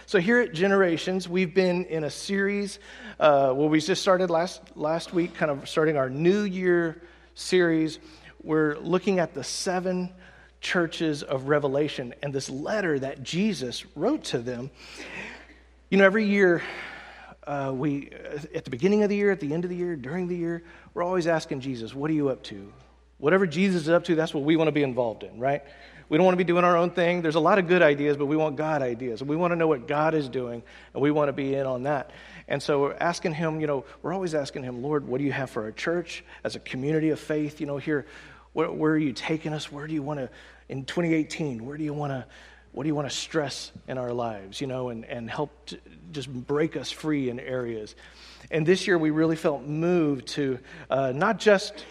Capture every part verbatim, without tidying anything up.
So here at Generations, we've been in a series, uh, well, we just started last last week, kind of starting our New Year series. We're looking at the seven churches of Revelation and this letter that Jesus wrote to them. You know, every year, uh, we at the beginning of the year, at the end of the year, during the year, we're always asking Jesus, what are you up to? Whatever Jesus is up to, that's what we want to be involved in, right? We don't want to be doing our own thing. There's a lot of good ideas, but we want God ideas. We want to know what God is doing, and we want to be in on that. And so we're asking him, you know, we're always asking him, Lord, what do you have for our church as a community of faith? You know, here, where, where are you taking us? Where do you want to, in twenty eighteen, where do you want to, what do you want to stress in our lives, you know, and, and help to just break us free in areas. And this year we really felt moved to uh, not just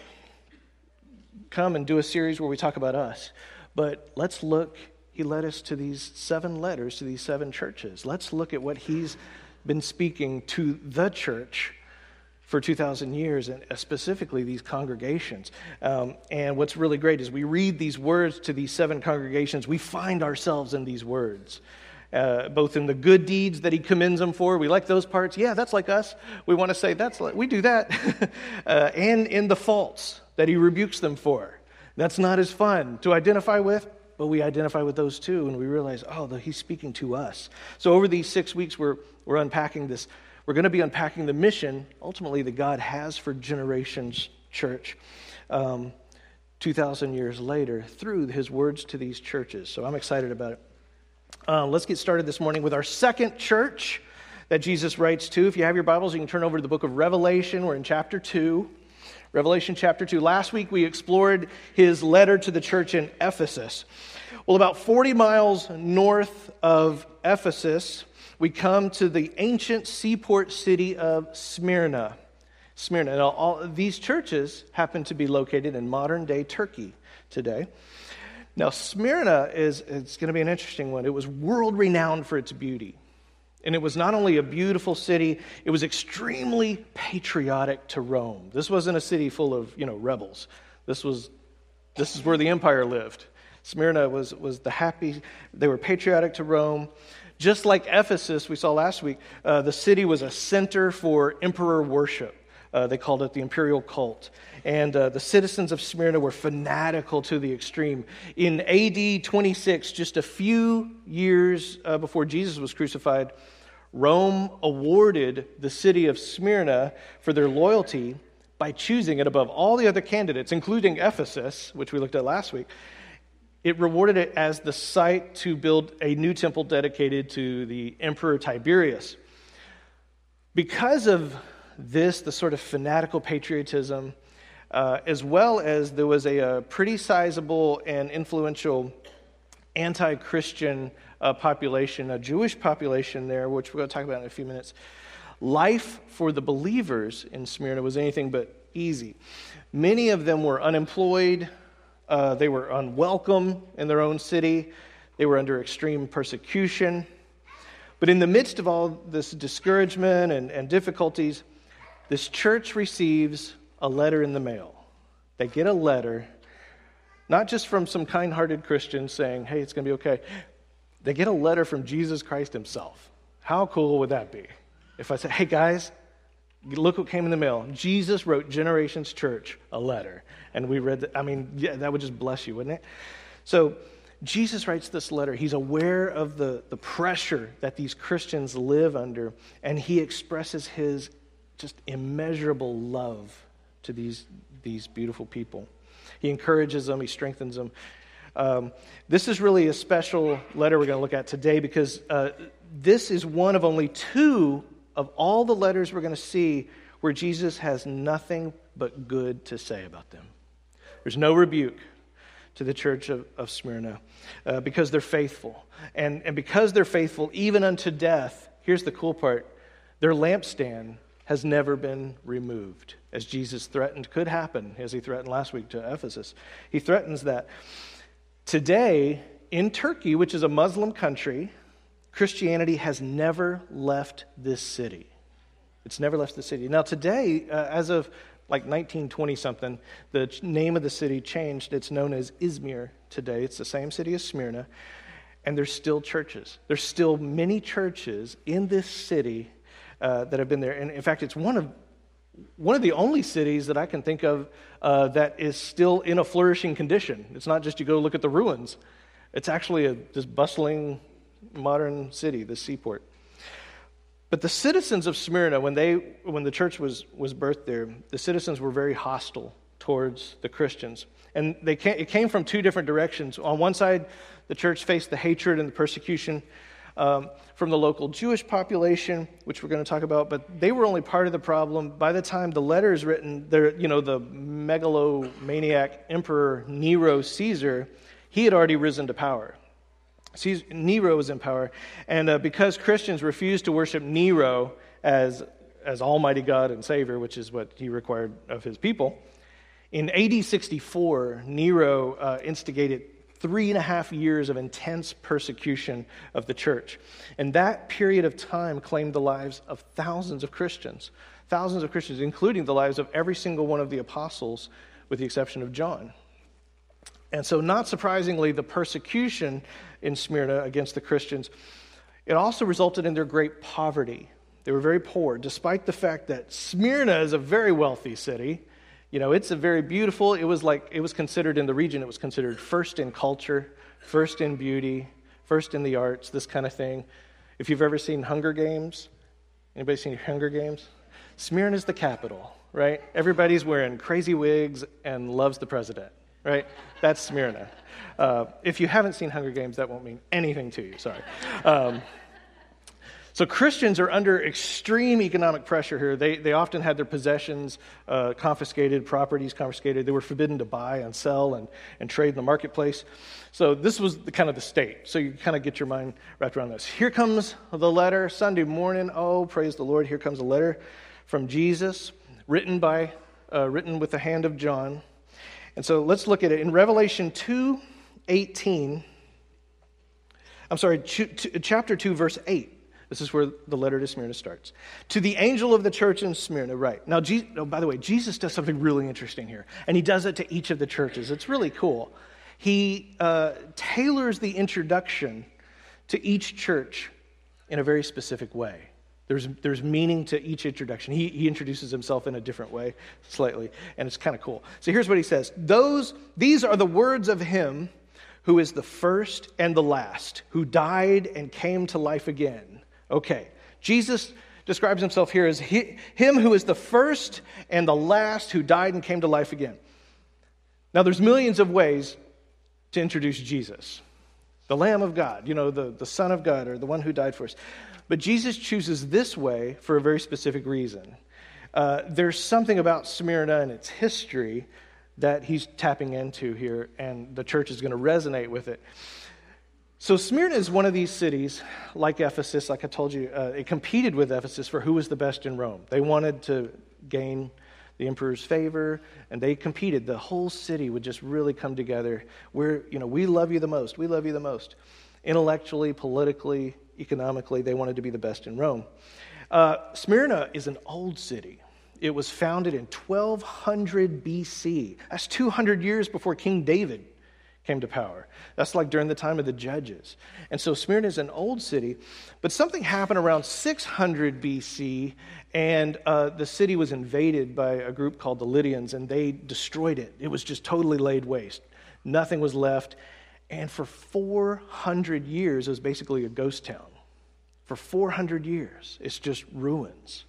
come and do a series where we talk about us, but let's look, he led us to these seven letters to these seven churches. Let's look at what he's been speaking to the church for two thousand years, and specifically these congregations. Um, and what's really great is we read these words to these seven congregations. We find ourselves in these words, uh, both in the good deeds that he commends them for. We like those parts. Yeah, that's like us. We want to say, that's like, we do that. uh, and in the faults that he rebukes them for. That's not as fun to identify with, but we identify with those too, and we realize, oh, he's speaking to us. So over these six weeks, we're we're unpacking this. We're going to be unpacking the mission, ultimately, that God has for Generations Church um, two thousand years later through his words to these churches. So I'm excited about it. Uh, let's get started this morning with our second church that Jesus writes to. If you have your Bibles, you can turn over to the book of Revelation. We're in chapter two. Revelation chapter two. Last week we explored his letter to the church in Ephesus. Well, about forty miles north of Ephesus, we come to the ancient seaport city of Smyrna. Smyrna. Now, all these churches happen to be located in modern-day Turkey today. Now, Smyrna is it's going to be an interesting one. It was world-renowned for its beauty. And it was not only a beautiful city, it was extremely patriotic to Rome. This wasn't a city full of, you know, rebels. This was, this is where the empire lived. Smyrna was, was the happy, they were patriotic to Rome. Just like Ephesus, we saw last week, uh, the city was a center for emperor worship. Uh, they called it the imperial cult. And uh, the citizens of Smyrna were fanatical to the extreme. In A D twenty-six, just a few years uh, before Jesus was crucified, Rome awarded the city of Smyrna for their loyalty by choosing it above all the other candidates, including Ephesus, which we looked at last week. It rewarded it as the site to build a new temple dedicated to the Emperor Tiberius. Because of this, the sort of fanatical patriotism, uh, as well as there was a, a pretty sizable and influential anti-Christian uh, population, a Jewish population there, which we're going to talk about in a few minutes. Life for the believers in Smyrna was anything but easy. Many of them were unemployed. Uh, they were unwelcome in their own city. They were under extreme persecution. But in the midst of all this discouragement and, and difficulties, this church receives a letter in the mail. They get a letter, not just from some kind-hearted Christian saying, hey, it's going to be okay. They get a letter from Jesus Christ himself. How cool would that be? If I said, hey, guys, look what came in the mail. Jesus wrote Generations Church a letter. And we read that. I mean, yeah, that would just bless you, wouldn't it? So Jesus writes this letter. He's aware of the, the pressure that these Christians live under, and he expresses his just immeasurable love to these, these beautiful people. He encourages them. He strengthens them. Um, this is really a special letter we're going to look at today because uh, this is one of only two of all the letters we're going to see where Jesus has nothing but good to say about them. There's no rebuke to the church of, of Smyrna uh, because they're faithful. And, and because they're faithful even unto death, here's the cool part, their lampstand has never been removed, as Jesus threatened could happen, as he threatened last week to Ephesus. He threatens that. Today, in Turkey, which is a Muslim country, Christianity has never left this city. It's never left the city. Now today, uh, as of like nineteen twenty something, the name of the city changed. It's known as Izmir today. It's the same city as Smyrna. And there's still churches. There's still many churches in this city uh, that have been there. And in fact, it's one of one of the only cities that I can think of uh, that is still in a flourishing condition. It's not just you go look at the ruins. It's actually a this bustling modern city, this seaport. But the citizens of Smyrna, when they when the church was was birthed there, the citizens were very hostile towards the Christians. And they came, it came from two different directions. On one side, the church faced the hatred and the persecution um, from the local Jewish population, which we're going to talk about, but they were only part of the problem. By the time the letter is written, there, you know, the megalomaniac emperor Nero Caesar, he had already risen to power. Caesar, Nero was in power, and uh, because Christians refused to worship Nero as as Almighty God and Savior, which is what he required of his people, in A D sixty-four, Nero uh, instigated three and a half years of intense persecution of the church. And that period of time claimed the lives of thousands of Christians, thousands of Christians, including the lives of every single one of the apostles, with the exception of John. And so, not surprisingly, the persecution in Smyrna against the Christians, it also resulted in their great poverty. They were very poor, despite the fact that Smyrna is a very wealthy city. You know, it's a very beautiful, it was like, it was considered in the region, it was considered first in culture, first in beauty, first in the arts, this kind of thing. If you've ever seen Hunger Games, anybody seen Hunger Games? Smyrna is the capital, right? Everybody's wearing crazy wigs and loves the president, right? That's Smyrna. Uh, if you haven't seen Hunger Games, that won't mean anything to you, sorry. Um, So Christians are under extreme economic pressure here. They they often had their possessions uh, confiscated, properties confiscated. They were forbidden to buy and sell and, and trade in the marketplace. So this was the, kind of the state. So you kind of get your mind wrapped around this. Here comes the letter, Sunday morning. Oh, praise the Lord. Here comes a letter from Jesus, written by uh, written with the hand of John. And so let's look at it. In Revelation two eighteen, I'm sorry, ch- chapter two, verse eight. This is where the letter to Smyrna starts. To the angel of the church in Smyrna, right. Now, Jesus, oh, by the way, Jesus does something really interesting here. And he does it to each of the churches. It's really cool. He uh, tailors the introduction to each church in a very specific way. There's there's meaning to each introduction. He, he introduces himself in a different way, slightly, and it's kind of cool. So here's what he says. Those These are the words of him who is the first and the last, who died and came to life again. Okay, Jesus describes himself here as he, him who is the first and the last who died and came to life again. Now, there's millions of ways to introduce Jesus. The Lamb of God, you know, the, the Son of God, or the one who died for us. But Jesus chooses this way for a very specific reason. Uh, there's something about Smyrna and its history that he's tapping into here, and the church is going to resonate with it. So Smyrna is one of these cities, like Ephesus, like I told you, uh, it competed with Ephesus for who was the best in Rome. They wanted to gain the emperor's favor, and they competed. The whole city would just really come together. We're, you know, we love you the most. We love you the most. Intellectually, politically, economically, they wanted to be the best in Rome. Uh, Smyrna is an old city. It was founded in twelve hundred B C. That's two hundred years before King David came to power. That's like during the time of the judges. And so Smyrna is an old city, but something happened around six hundred B C, and uh, the city was invaded by a group called the Lydians, and they destroyed it. It was just totally laid waste. Nothing was left. And for four hundred years, it was basically a ghost town. For four hundred years, it's just ruins.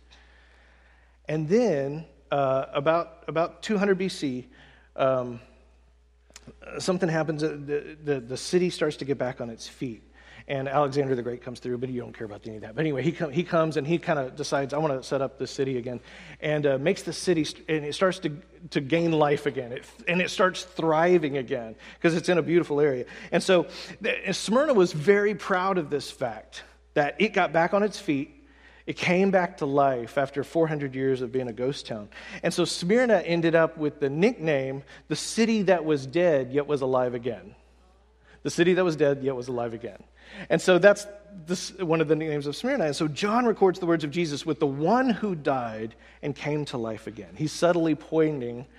And then, uh, about, about two hundred B C, um, something happens, the, the, the city starts to get back on its feet. And Alexander the Great comes through, but you don't care about any of that. But anyway, he, com- he comes and he kind of decides, I want to set up this city again. And uh, makes the city, st- and it starts to, to gain life again. It, and it starts thriving again because it's in a beautiful area. And so the, Smyrna was very proud of this fact, that it got back on its feet. It came back to life after four hundred years of being a ghost town. And so Smyrna ended up with the nickname, the city that was dead yet was alive again. The city that was dead yet was alive again. And so that's this, one of the nicknames of Smyrna. And so John records the words of Jesus with the one who died and came to life again. He's subtly pointing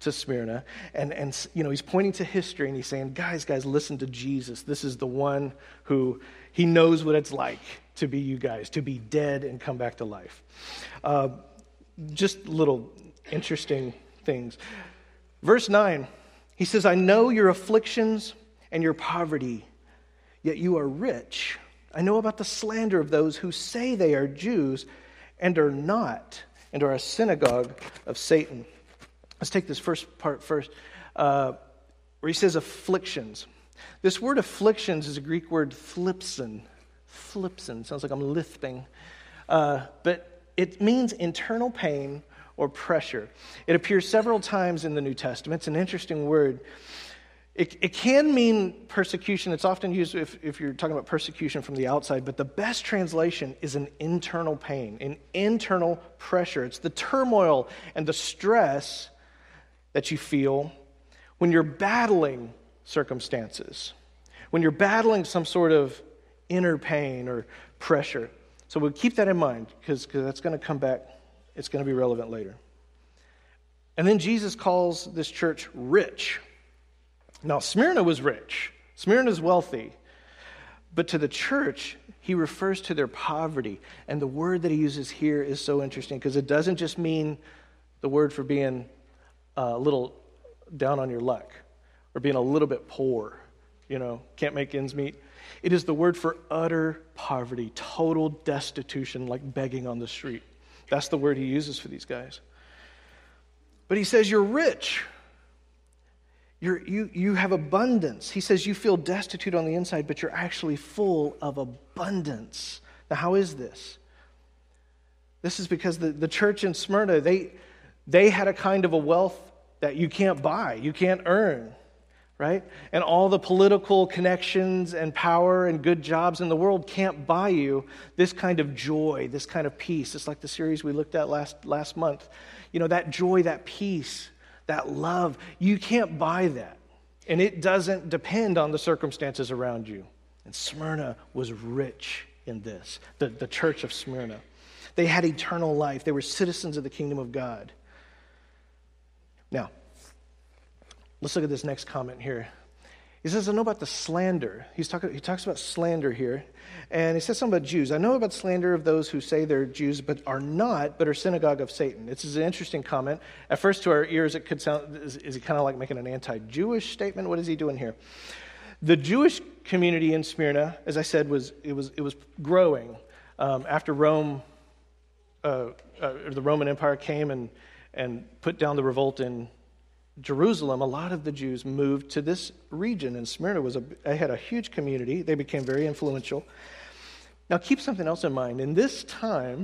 to Smyrna, and, and you know, he's pointing to history, and he's saying, guys, guys, listen to Jesus. This is the one who, he knows what it's like to be you guys, to be dead and come back to life. Uh, just little interesting things. Verse nine, he says, I know your afflictions and your poverty, yet you are rich. I know about the slander of those who say they are Jews and are not, and are a synagogue of Satan. Let's take this first part first, uh, where he says afflictions. This word afflictions is a Greek word thlipsin. Thlipsin, sounds like I'm lisping. Uh, but it means internal pain or pressure. It appears several times in the New Testament. It's an interesting word. It, it can mean persecution. It's often used if, if you're talking about persecution from the outside, but the best translation is an internal pain, an internal pressure. It's the turmoil and the stress that you feel when you're battling circumstances, when you're battling some sort of inner pain or pressure. So we'll keep that in mind because that's going to come back. It's going to be relevant later. And then Jesus calls this church rich. Now, Smyrna was rich. Smyrna is wealthy. But to the church, he refers to their poverty. And the word that he uses here is so interesting because it doesn't just mean the word for being a little down on your luck or being a little bit poor, you know, can't make ends meet. It is the word for utter poverty, total destitution, like begging on the street. That's the word he uses for these guys. But he says, you're rich. You're, you, you have abundance. He says you feel destitute on the inside, but you're actually full of abundance. Now, how is this? This is because the, the church in Smyrna, they, they had a kind of a wealth that you can't buy, you can't earn, right? And all the political connections and power and good jobs in the world can't buy you this kind of joy, this kind of peace. It's like the series we looked at last, last month. You know, that joy, that peace, that love, you can't buy that. And it doesn't depend on the circumstances around you. And Smyrna was rich in this, the, the church of Smyrna. They had eternal life. They were citizens of the kingdom of God. Now, let's look at this next comment here. He says, I know about the slander. He's talking, he talks about slander here. And he says something about Jews. I know about slander of those who say they're Jews but are not, but are synagogue of Satan. This is an interesting comment. At first, to our ears, it could sound, is, is he kind of like making an anti-Jewish statement? What is he doing here? The Jewish community in Smyrna, as I said, was it was it was growing um, after Rome, uh, uh, the Roman Empire came and and put down the revolt in Jerusalem. A lot of the Jews moved to this region, and Smyrna was a they had a huge community. They became very influential. Now, keep something else in mind. In this time,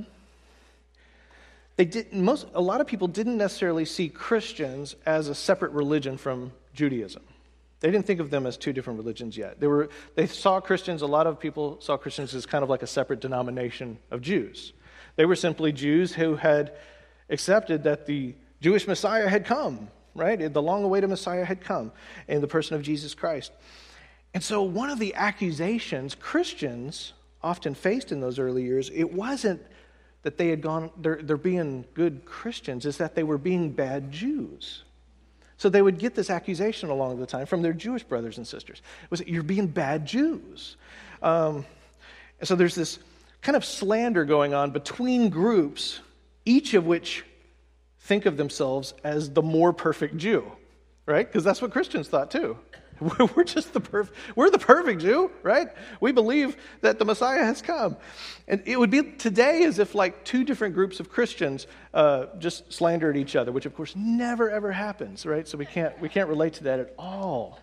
they did most a lot of people didn't necessarily see Christians as a separate religion from Judaism. They didn't think of them as two different religions yet. They were they saw Christians, a lot of people saw Christians as kind of like a separate denomination of Jews. They were simply Jews who had accepted that the Jewish Messiah had come, right? The long-awaited Messiah had come in the person of Jesus Christ. And so one of the accusations Christians often faced in those early years, it wasn't that they had gone, they're, they're being good Christians, is that they were being bad Jews. So they would get this accusation along the time from their Jewish brothers and sisters. It was, you're being bad Jews. Um, and so there's this kind of slander going on between groups, each of which think of themselves as the more perfect Jew, right? Because that's what Christians thought too. We're just the perfect, we're the perfect Jew, right? We believe that the Messiah has come. And it would be today as if like two different groups of Christians uh, just slandered each other, which of course never ever happens, right? So we can't we can't relate to that at all.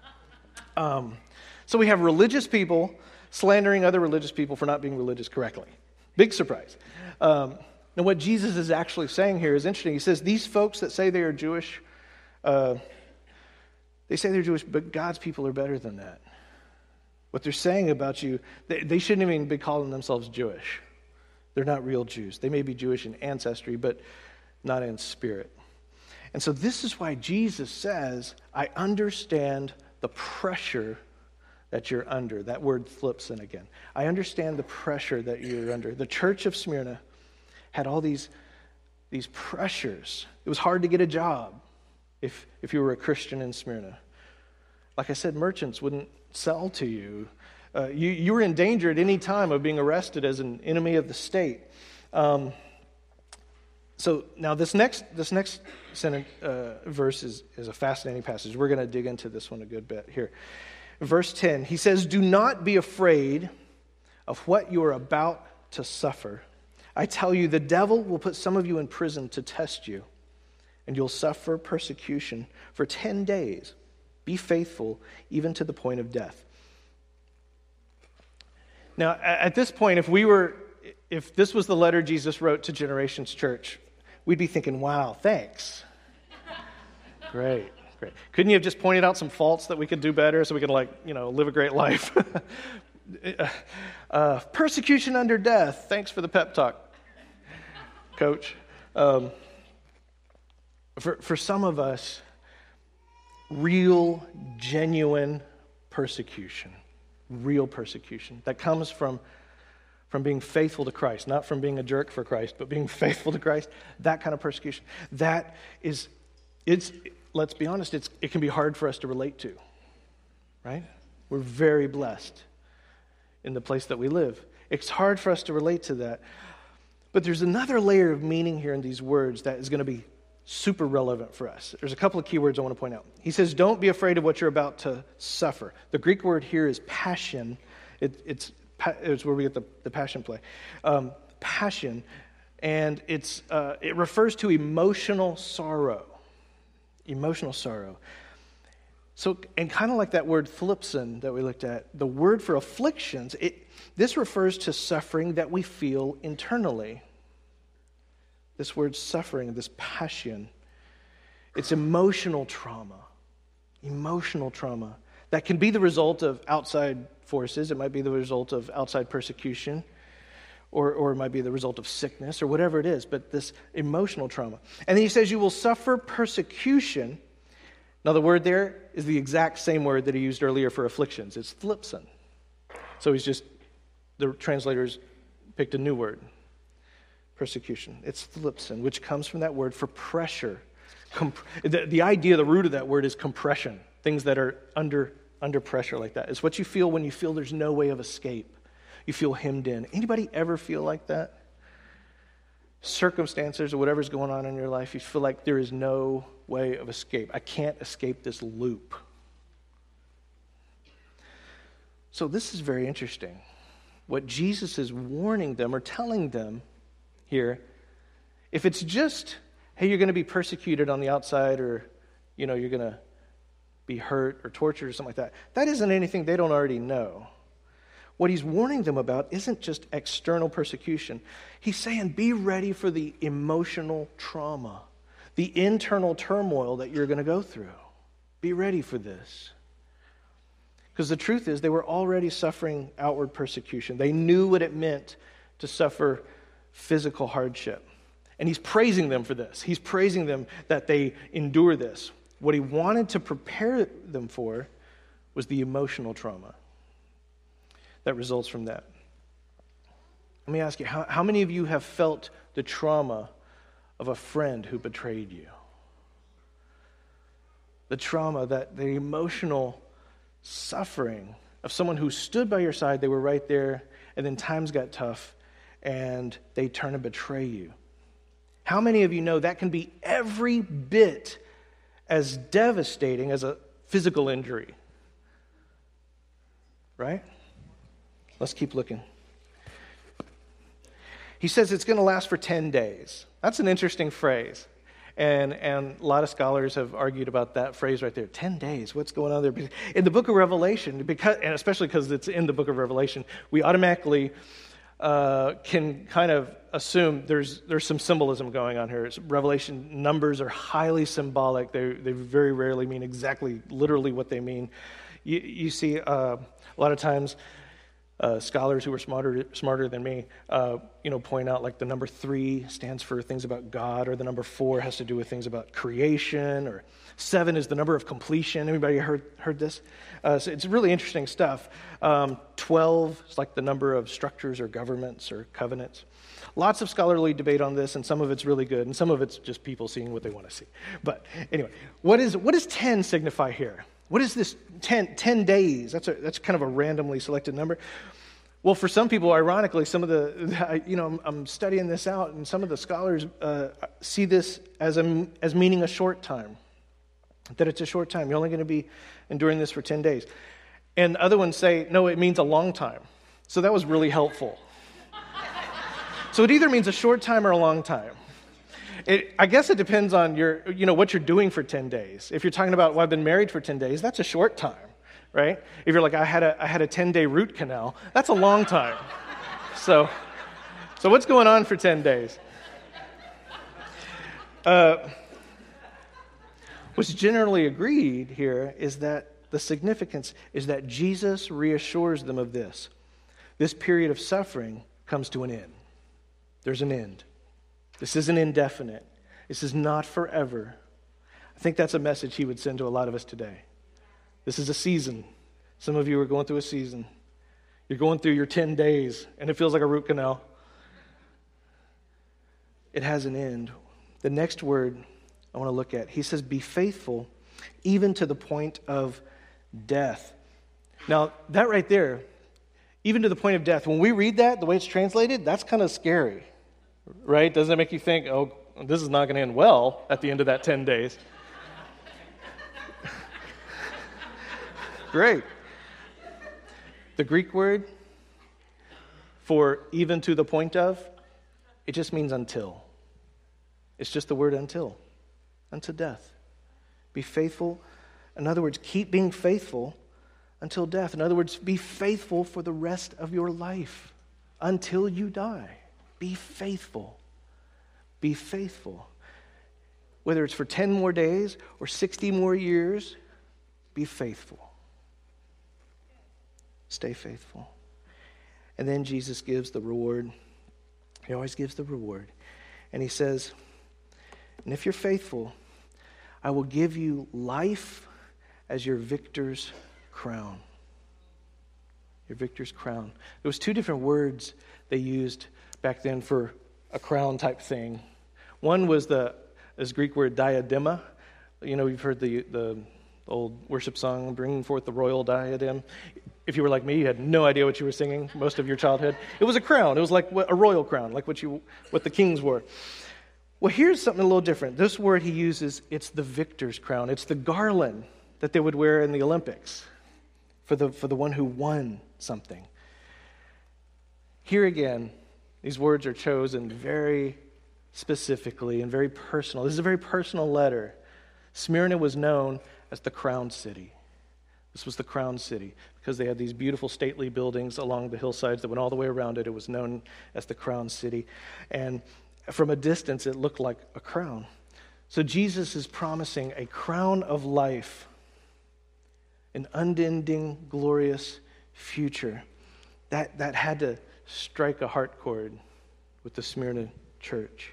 Um, so we have religious people slandering other religious people for not being religious correctly. Big surprise. Um, and what Jesus is actually saying here is interesting. He says these folks that say they are Jewish, uh, they say they're Jewish, but God's people are better than that. What they're saying about you, they, they shouldn't even be calling themselves Jewish. They're not real Jews. They may be Jewish in ancestry, but not in spirit. And so this is why Jesus says, I understand the pressure that you're under. That word flips in again. I understand the pressure that you're under. The church of Smyrna had all these, these pressures. It was hard to get a job. if, if you were a Christian in Smyrna. Like I said, merchants wouldn't sell to you. Uh, you, you were in danger at any time of being arrested as an enemy of the state. Um, so now this next this next sentence, uh, verse is, is a fascinating passage. We're going to dig into this one a good bit here. Verse ten, he says, "Do not be afraid of what you are about to suffer. I tell you, the devil will put some of you in prison to test you, and you'll suffer persecution for ten days. Be faithful even to the point of death." Now, at this point, if we were, if this was the letter Jesus wrote to Generations Church, we'd be thinking, wow, thanks. Great, great. Couldn't you have just pointed out some faults that we could do better so we could, like, you know, live a great life? uh, persecution under death. Thanks for the pep talk, Coach. Um, for, for some of us, real, genuine persecution. Real persecution that comes from, from being faithful to Christ, not from being a jerk for Christ, but being faithful to Christ, that kind of persecution. That is, it's, let's be honest, it's, it can be hard for us to relate to, right? We're very blessed in the place that we live. It's hard for us to relate to that. But there's another layer of meaning here in these words that is going to be super relevant for us. There's a couple of key words I want to point out. He says, don't be afraid of what you're about to suffer. The Greek word here is passion. It, it's, it's where we get the, the passion play. Um, passion, and it's uh, it refers to emotional sorrow. Emotional sorrow. So, and kind of like that word thlipsin that we looked at, the word for afflictions, it, this refers to suffering that we feel internally. This word suffering, this passion, it's emotional trauma. Emotional trauma. That can be the result of outside forces. It might be the result of outside persecution, or, or it might be the result of sickness, or whatever it is, but this emotional trauma. And then he says, you will suffer persecution. Now the word there is the exact same word that he used earlier for afflictions. It's thlipsin. So he's just, the translators picked a new word. Persecution. It's thlipsin, which comes from that word for pressure. Comp- the, the idea, the root of that word is compression. Things that are under under pressure like that. It's what you feel when you feel there's no way of escape. You feel hemmed in. Anybody ever feel like that? Circumstances or whatever's going on in your life, you feel like there is no way of escape. I can't escape this loop. So this is very interesting. What Jesus is warning them or telling them here, if it's just, hey, you're going to be persecuted on the outside, or, you know, you're going to be hurt or tortured or something like that, that isn't anything they don't already know. What he's warning them about isn't just external persecution. He's saying, be ready for the emotional trauma, the internal turmoil that you're going to go through. Be ready for this. Because the truth is, they were already suffering outward persecution. They knew what it meant to suffer physical hardship. And he's praising them for this. He's praising them that they endure this. What he wanted to prepare them for was the emotional trauma that results from that. Let me ask you, how, how many of you have felt the trauma of a friend who betrayed you? The trauma, that the emotional suffering of someone who stood by your side, they were right there, and then times got tough, and they turn and betray you. How many of you know that can be every bit as devastating as a physical injury? Right? Let's keep looking. He says it's going to last for ten days. That's an interesting phrase. And and a lot of scholars have argued about that phrase right there. Ten days, what's going on there? In the book of Revelation, because, and especially because it's in the book of Revelation, we automatically uh, can kind of assume there's there's some symbolism going on here. It's, Revelation numbers are highly symbolic. They they very rarely mean exactly, literally what they mean. You, you see uh, a lot of times Uh, scholars who are smarter smarter than me, uh, you know, point out like the number three stands for things about God, or the number four has to do with things about creation, or seven is the number of completion. Anybody heard heard this? Uh, so it's really interesting stuff. Um, Twelve is like the number of structures or governments or covenants. Lots of scholarly debate on this, and some of it's really good, and some of it's just people seeing what they want to see. But anyway, what is what does ten signify here? What is this ten, ten days? That's a, that's kind of a randomly selected number. Well, for some people, ironically, some of the, you know, I'm, I'm studying this out, and some of the scholars uh, see this as a, as meaning a short time, that it's a short time. You're only going to be enduring this for ten days. And other ones say, no, it means a long time. So that was really helpful. So it either means a short time or a long time. It, I guess it depends on your, you know, what you're doing for ten days. If you're talking about, well, I've been married for ten days, that's a short time, right? If you're like, I had a I had a ten-day root canal, that's a long time. So, so what's going on for ten days? Uh, what's generally agreed here is that the significance is that Jesus reassures them of this. This period of suffering comes to an end. There's an end. This isn't indefinite. This is not forever. I think that's a message he would send to a lot of us today. This is a season. Some of you are going through a season. You're going through your ten days, and it feels like a root canal. It has an end. The next word I want to look at, he says, be faithful even to the point of death. Now, that right there, even to the point of death, when we read that, the way it's translated, that's kind of scary. Right? Doesn't it make you think, oh, this is not going to end well at the end of that ten days? Great. The Greek word for even to the point of, it just means until. It's just the word until. Unto death. Be faithful. In other words, keep being faithful until death. In other words, be faithful for the rest of your life until you die. Be faithful. Be faithful. Whether it's for ten more days or sixty more years, be faithful. Stay faithful. And then Jesus gives the reward. He always gives the reward. And he says, and if you're faithful, I will give you life as your victor's crown. Your victor's crown. There was two different words they used back then for a crown type thing. One was the this Greek word diadema. You know, you've heard the the old worship song, bringing forth the royal diadem. If you were like me, you had no idea what you were singing most of your childhood. It was a crown. It was like a royal crown, like what you what the kings wore. Well, here's something a little different. This word he uses, it's the victor's crown. It's the garland that they would wear in the Olympics for the for the one who won something. Here again, these words are chosen very specifically and very personal. This is a very personal letter. Smyrna was known as the crown city. This was the crown city because they had these beautiful stately buildings along the hillsides that went all the way around it. It was known as the crown city. And from a distance, it looked like a crown. So Jesus is promising a crown of life, an unending, glorious future. That, that had to strike a heart chord with the Smyrna church.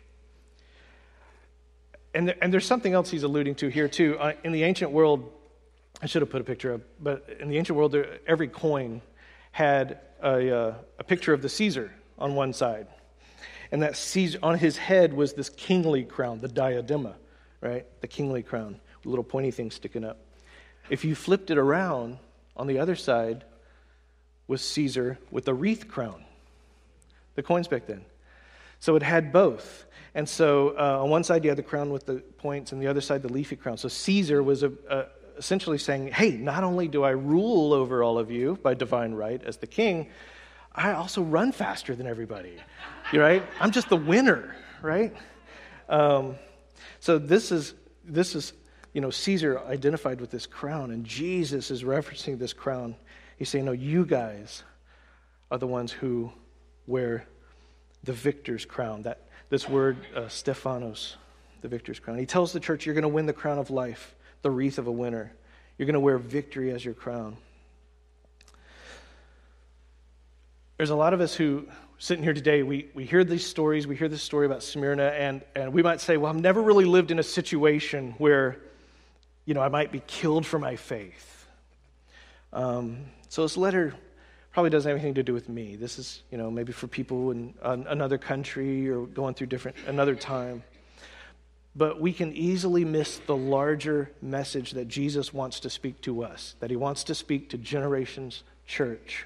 And, there, and there's something else he's alluding to here too. Uh, in the ancient world, I should have put a picture up, but in the ancient world, there, every coin had a, uh, a picture of the Caesar on one side. And that Caesar, on his head was this kingly crown, the diadema, right? The kingly crown, with little pointy things sticking up. If you flipped it around, on the other side was Caesar with a wreath crown. The coins back then. So it had both. And so uh, on one side you had the crown with the points, and the other side the leafy crown. So Caesar was a, a, essentially saying, hey, not only do I rule over all of you by divine right as the king, I also run faster than everybody, right? I'm just the winner, right? Um, so this is, this is, you know, Caesar identified with this crown, and Jesus is referencing this crown. He's saying, no, you guys are the ones who wear the victor's crown. That this word, uh, Stephanos, the victor's crown. He tells the church, you're going to win the crown of life, the wreath of a winner. You're going to wear victory as your crown. There's a lot of us who, sitting here today, we, we hear these stories, we hear this story about Smyrna, and, and we might say, well, I've never really lived in a situation where, you know, I might be killed for my faith. Um, so this letter probably doesn't have anything to do with me. This is, you know, maybe for people in uh, another country or going through different another time. But we can easily miss the larger message that Jesus wants to speak to us, that he wants to speak to Generations Church.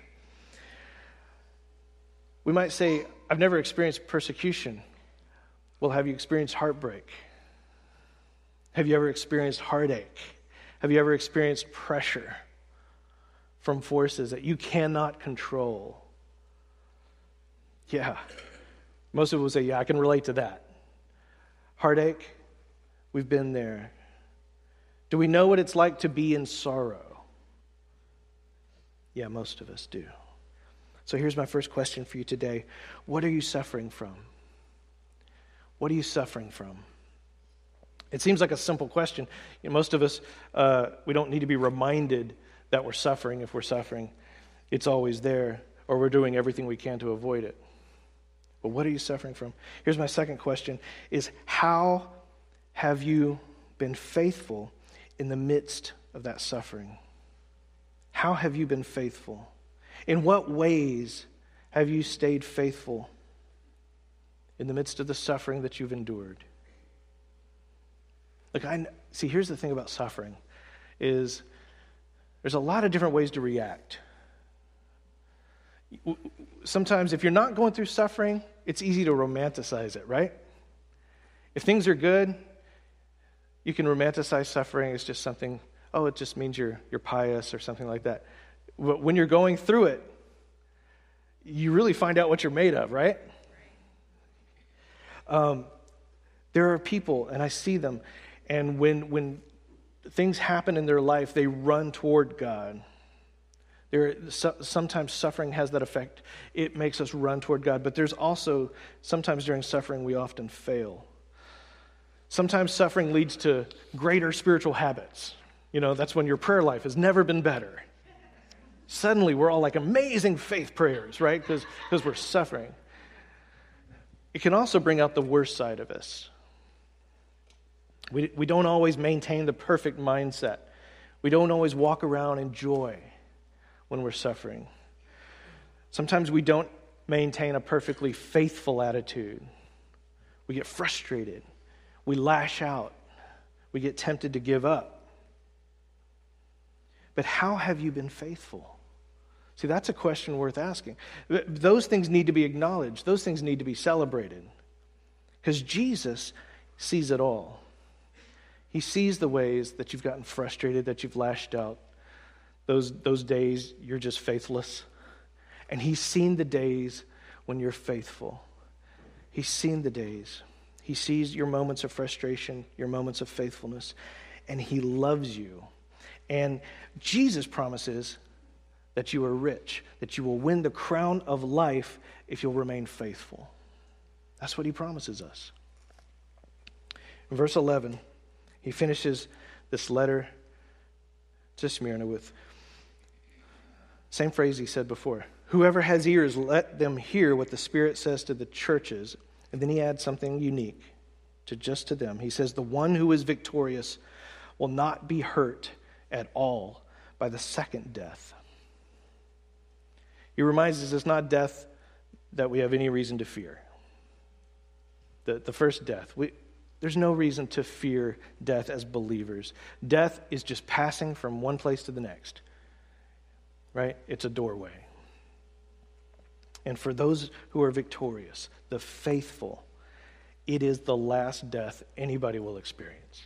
We might say, I've never experienced persecution. Well, have you experienced heartbreak? Have you ever experienced heartache? Have you ever experienced pressure from forces that you cannot control? Yeah. Most of us will say, yeah, I can relate to that. Heartache, we've been there. Do we know what it's like to be in sorrow? Yeah, most of us do. So here's my first question for you today. What are you suffering from? What are you suffering from? It seems like a simple question. You know, most of us, uh, we don't need to be reminded that we're suffering if we're suffering. It's always there, or we're doing everything we can to avoid it. But what are you suffering from? Here's my second question, is how have you been faithful in the midst of that suffering? How have you been faithful? In what ways have you stayed faithful in the midst of the suffering that you've endured? Look, I see, here's the thing about suffering, is there's a lot of different ways to react. Sometimes if you're not going through suffering, it's easy to romanticize it, right? If things are good, you can romanticize suffering as just something, oh, it just means you're you're pious or something like that. But when you're going through it, you really find out what you're made of, right? Um, there are people, and I see them, and when when things happen in their life, they run toward God. There, sometimes suffering has that effect. It makes us run toward God. But there's also, sometimes during suffering, we often fail. Sometimes suffering leads to greater spiritual habits. You know, that's when your prayer life has never been better. Suddenly, we're all like amazing faith prayers, right? Because because we're suffering. It can also bring out the worst side of us. We, we don't always maintain the perfect mindset. We don't always walk around in joy when we're suffering. Sometimes we don't maintain a perfectly faithful attitude. We get frustrated. We lash out. We get tempted to give up. But how have you been faithful? See, that's a question worth asking. Those things need to be acknowledged. Those things need to be celebrated. Because Jesus sees it all. He sees the ways that you've gotten frustrated, that you've lashed out. Those, those days you're just faithless. And he's seen the days when you're faithful. He's seen the days. He sees your moments of frustration, your moments of faithfulness, and he loves you. And Jesus promises that you are rich, that you will win the crown of life if you'll remain faithful. That's what he promises us. In verse eleven, he finishes this letter to Smyrna with same phrase he said before. Whoever has ears, let them hear what the Spirit says to the churches. And then he adds something unique to just to them. He says, the one who is victorious will not be hurt at all by the second death. He reminds us it's not death that we have any reason to fear. The, the first death, we, there's no reason to fear death as believers. Death is just passing from one place to the next. Right? It's a doorway. And for those who are victorious, the faithful, it is the last death anybody will experience.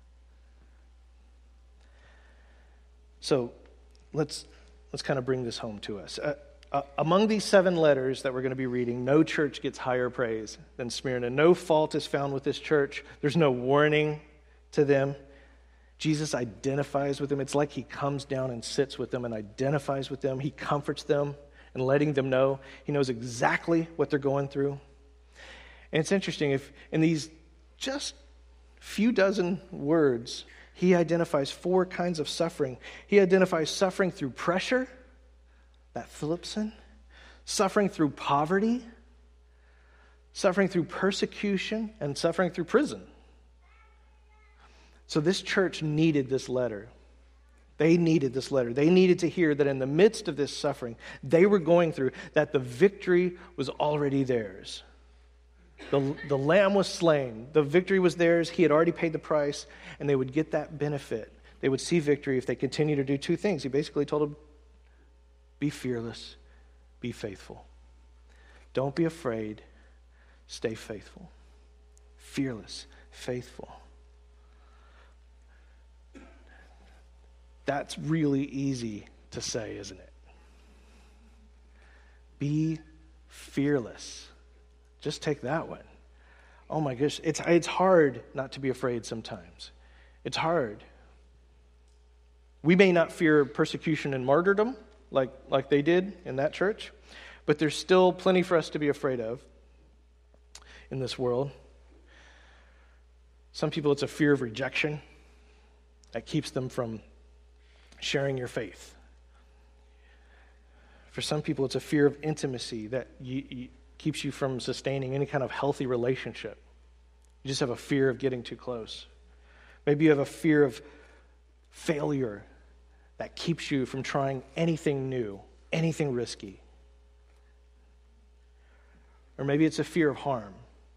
So let's let's kind of bring this home to us. Uh, uh, among these seven letters that we're going to be reading, no church gets higher praise than Smyrna. No fault is found with this church. There's no warning to them. Jesus identifies with them. It's like he comes down and sits with them and identifies with them. He comforts them and letting them know he knows exactly what they're going through. And it's interesting, if in these just few dozen words, he identifies four kinds of suffering. He identifies suffering through pressure, that Philipson, suffering through poverty, suffering through persecution, and suffering through prison. So this church needed this letter. They needed this letter. They needed to hear that in the midst of this suffering they were going through, that the victory was already theirs. The, the lamb was slain. The victory was theirs. He had already paid the price, and they would get that benefit. They would see victory if they continue to do two things. He basically told them, be fearless, be faithful. Don't be afraid, stay faithful. Fearless, faithful. That's really easy to say, isn't it? Be fearless. Just take that one. Oh my gosh, it's it's hard not to be afraid sometimes. It's hard. We may not fear persecution and martyrdom like, like they did in that church, but there's still plenty for us to be afraid of in this world. Some people, it's a fear of rejection that keeps them from sharing your faith. For some people, it's a fear of intimacy that you, you, keeps you from sustaining any kind of healthy relationship. You just have a fear of getting too close. Maybe you have a fear of failure that keeps you from trying anything new, anything risky. Or maybe it's a fear of harm,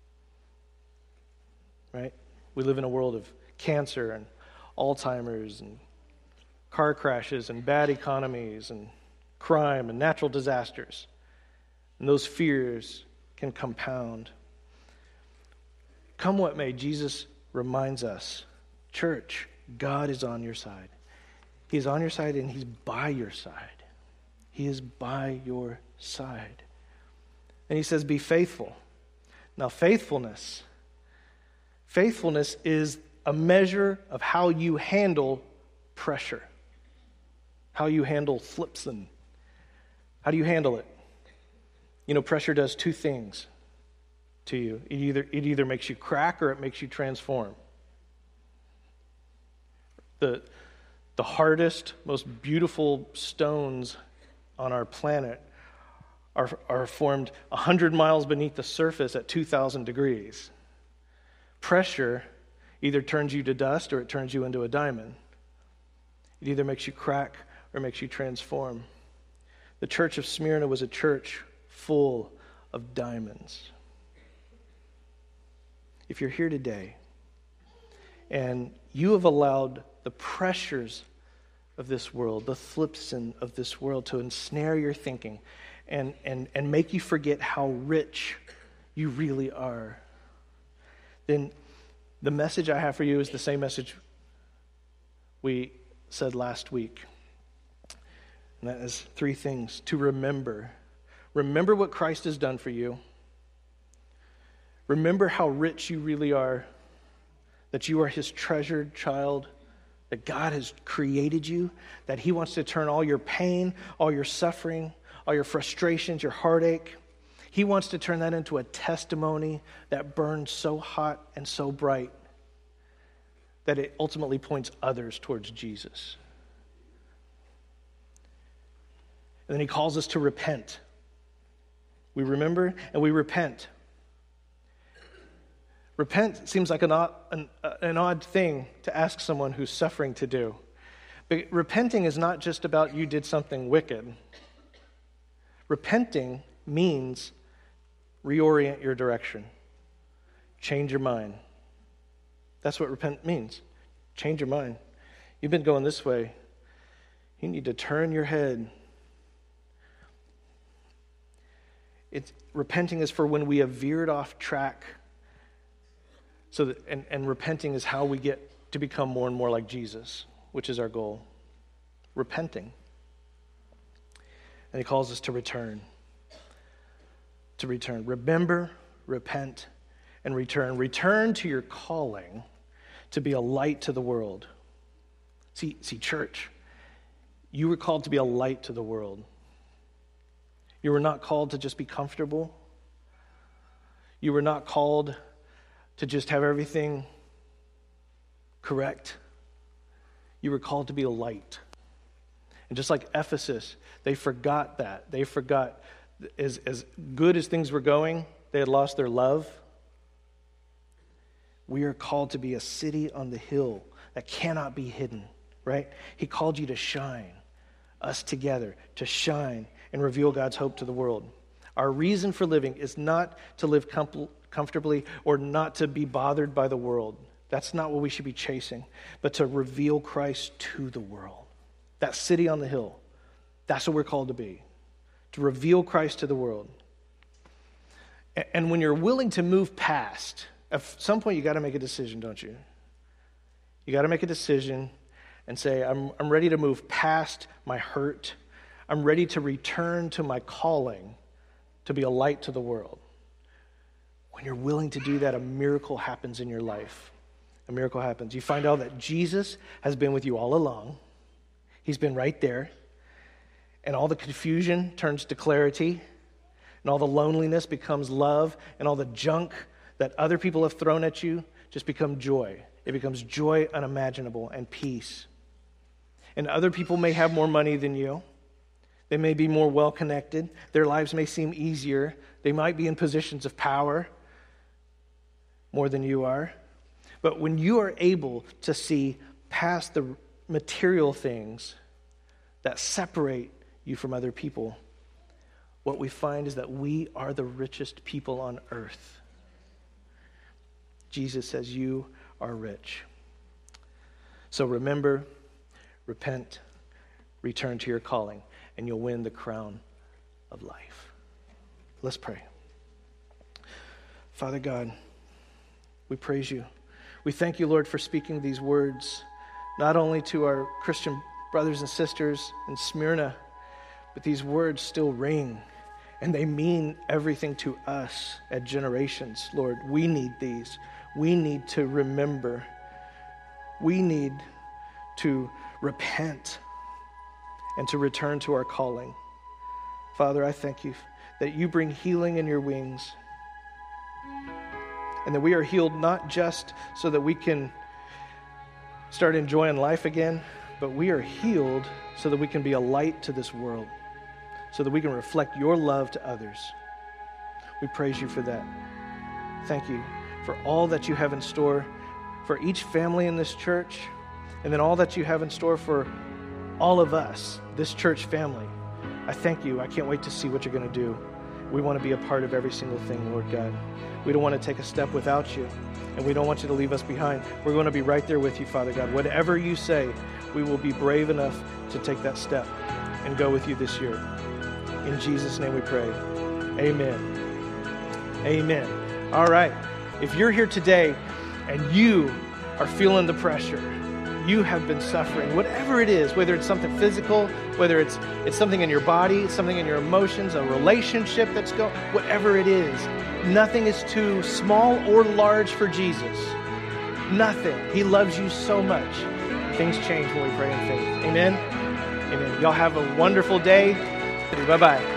right? We live in a world of cancer and Alzheimer's and car crashes and bad economies and crime and natural disasters. And those fears can compound. Come what may, Jesus reminds us, church, God is on your side. He's on your side and he's by your side. He is by your side. And he says, be faithful. Now, faithfulness, faithfulness is a measure of how you handle pressure, how you handle thlipsin. How do you handle it? You know, pressure does two things to you. It either, it either makes you crack or it makes you transform. The, the hardest, most beautiful stones on our planet are, are formed one hundred miles beneath the surface at two thousand degrees. Pressure either turns you to dust or it turns you into a diamond. It either makes you crack or makes you transform. The church of Smyrna was a church full of diamonds. If you're here today and you have allowed the pressures of this world, the thlipsin of this world to ensnare your thinking and, and, and make you forget how rich you really are, then the message I have for you is the same message we said last week. And that is three things to remember. Remember what Christ has done for you. Remember how rich you really are, that you are his treasured child, that God has created you, that he wants to turn all your pain, all your suffering, all your frustrations, your heartache, he wants to turn that into a testimony that burns so hot and so bright that it ultimately points others towards Jesus. And then he calls us to repent. We remember and we repent. Repent seems like an odd, an, an odd thing to ask someone who's suffering to do. But repenting is not just about you did something wicked. Repenting means reorient your direction. Change your mind. That's what repent means. Change your mind. You've been going this way. You need to turn your head. It's, repenting is for when we have veered off track. So that, and, and repenting is how we get to become more and more like Jesus, which is our goal. Repenting. And he calls us to return. To return. Remember, repent, and return. Return to your calling to be a light to the world. See, see, church, you were called to be a light to the world. You were not called to just be comfortable. You were not called to just have everything correct. You were called to be a light. And just like Ephesus, they forgot that. They forgot as, as good as things were going, they had lost their love. We are called to be a city on the hill that cannot be hidden, right? He called you to shine, us together, to shine and reveal God's hope to the world. Our reason for living is not to live com- comfortably or not to be bothered by the world. That's not what we should be chasing, but to reveal Christ to the world. That city on the hill, that's what we're called to be, to reveal Christ to the world. And when you're willing to move past, at some point you got to make a decision, don't you? You got to make a decision and say, I'm, I'm ready to move past my hurt. I'm ready to return to my calling to be a light to the world. When you're willing to do that, a miracle happens in your life. A miracle happens. You find out that Jesus has been with you all along. He's been right there. And all the confusion turns to clarity. And all the loneliness becomes love. And all the junk that other people have thrown at you just become joy. It becomes joy unimaginable and peace. And other people may have more money than you. They may be more well-connected. Their lives may seem easier. They might be in positions of power more than you are. But when you are able to see past the material things that separate you from other people, what we find is that we are the richest people on earth. Jesus says, you are rich. So remember, repent, return to your calling, and you'll win the crown of life. Let's pray. Father God, we praise you. We thank you, Lord, for speaking these words, not only to our Christian brothers and sisters in Smyrna, but these words still ring, and they mean everything to us at Generations. Lord, we need these. We need to remember. We need to repent and to return to our calling. Father, I thank you that you bring healing in your wings, and that we are healed not just so that we can start enjoying life again, but we are healed so that we can be a light to this world, so that we can reflect your love to others. We praise you for that. Thank you for all that you have in store for each family in this church, and then all that you have in store for all of us, this church family. I thank you. I can't wait to see what you're going to do. We want to be a part of every single thing, Lord God. We don't want to take a step without you, and we don't want you to leave us behind. We're going to be right there with you, Father God. Whatever you say, we will be brave enough to take that step and go with you this year. In Jesus' name we pray. Amen. Amen. All right. If you're here today and you are feeling the pressure, you have been suffering, whatever it is, whether it's something physical, whether it's it's something in your body, it's something in your emotions, a relationship that's going, whatever it is, nothing is too small or large for Jesus. Nothing. He loves you so much. Things change when we pray in faith. Amen? Amen. Y'all have a wonderful day. Bye-bye.